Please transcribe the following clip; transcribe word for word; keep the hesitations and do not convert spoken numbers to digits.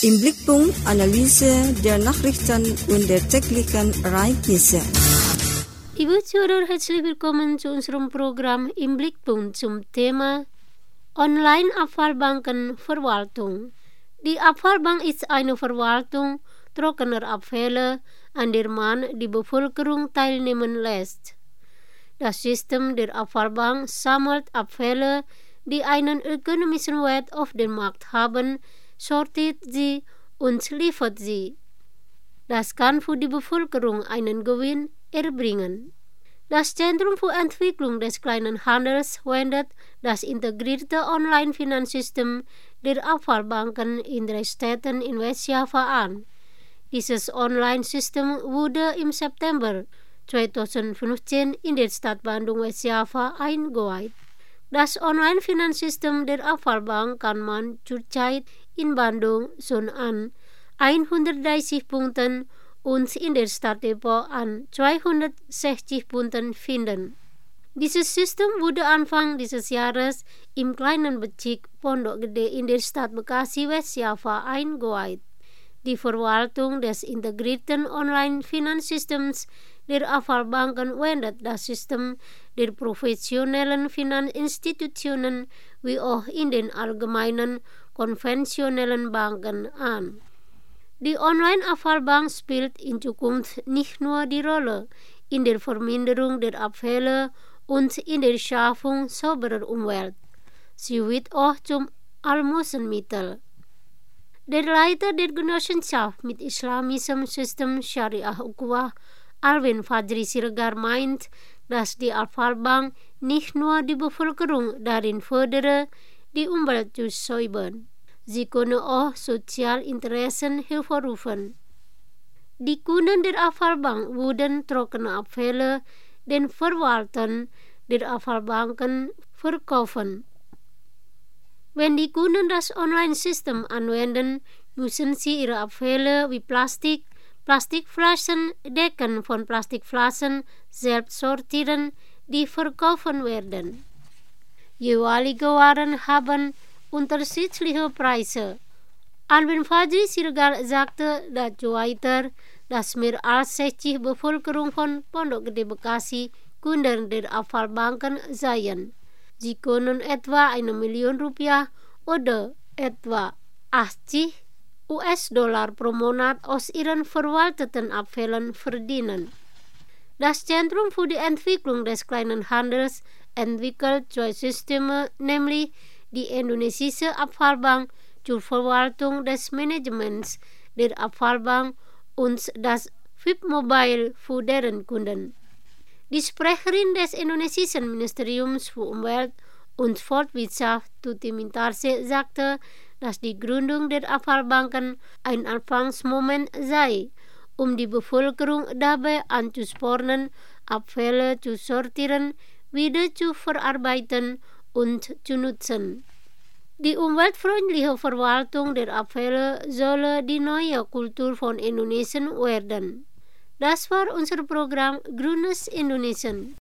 Im Blickpunkt Analyse der Nachrichten und der täglichen Ereignisse. Liebe Zuhörer, herzlich willkommen zu unserem Programm Im Blickpunkt zum Thema Online-Abfallbankenverwaltung. Die Abfallbank ist eine Verwaltung trockener Abfälle, an der man die Bevölkerung teilnehmen lässt. Das System der Abfallbank sammelt Abfälle, die einen ökonomischen Wert auf dem Markt haben, sortiert sie und liefert sie. Das kann für die Bevölkerung einen Gewinn erbringen. Das Zentrum für Entwicklung des kleinen Handels wendet das integrierte Online-Finanzsystem der Abfallbanken in drei Städten in Westjava an. Dieses Online-System wurde im September zweitausendfünfzehn in der Stadt Bandung-Westjava eingeweiht. Das Online-Finanzsystem der Abfallbank kann man zurzeit in Bandung schon an hundertdreißig Punkten und in der Stadt Depok an zweihundertsechzig Punkten finden. Dieses System wurde Anfang dieses Jahres im kleinen Bezirk Pondok Gede in der Stadt Bekasi Westjava eingeweiht. Die Verwaltung des integrierten Online-Finanzsystems der Abfallbanken wendet das System der professionellen Finanzinstitutionen wie auch in den allgemeinen konventionellen Banken an. Die Online-Abfallbank spielt in Zukunft nicht nur die Rolle in der Verminderung der Abfälle und in der Schaffung sauberer Umwelt. Sie wird auch zum Almosenmittel. Der Leiter der Genossenschaft mit islamischem System Syariah Ukhuwah, Alvin Fadri Siregar, meint, dass die Abfallbank nicht nur die Bevölkerung darin fördere, die Umwelt zu säubern. Sie könne auch Sozialinteressen hervorrufen. Die Kunden der Abfallbank würden trockene Abfälle den Verwaltern der Abfallbanken verkaufen. Wenn die Kunden das Online-System anwenden, müssen sie ihre Abfälle wie Plastik, Plastikflaschen, Decken von Plastikflaschen selbst sortieren, die verkauft werden. Jeweilige Waren haben unterschiedliche Preise. Alvin Fadri Siregar sagte dazu weiter, dass mehr als sechzig Bevölkerung von Pondok Gede Bekasi Kunden der Abfallbanken seien. Sie können etwa eine Million Rupiah oder etwa achtzig US-Dollar pro Monat aus ihren verwalteten Abfällen verdienen. Das Zentrum für die Entwicklung des kleinen Handels entwickelt zwei Systeme, nämlich die indonesische Abfallbank zur Verwaltung des Managements der Abfallbank und das Fipmobile für deren Kunden. Die Sprecherin des indonesischen Ministeriums für Umwelt und Forstwirtschaft, Tuti Mintarse, sagte, dass die Gründung der Abfallbanken ein Anfangsmoment sei, um die Bevölkerung dabei anzuspornen, Abfälle zu sortieren, wieder zu verarbeiten und zu nutzen. Die umweltfreundliche Verwaltung der Abfälle solle die neue Kultur von Indonesien werden. Das war unser Programm Grünes Indonesien.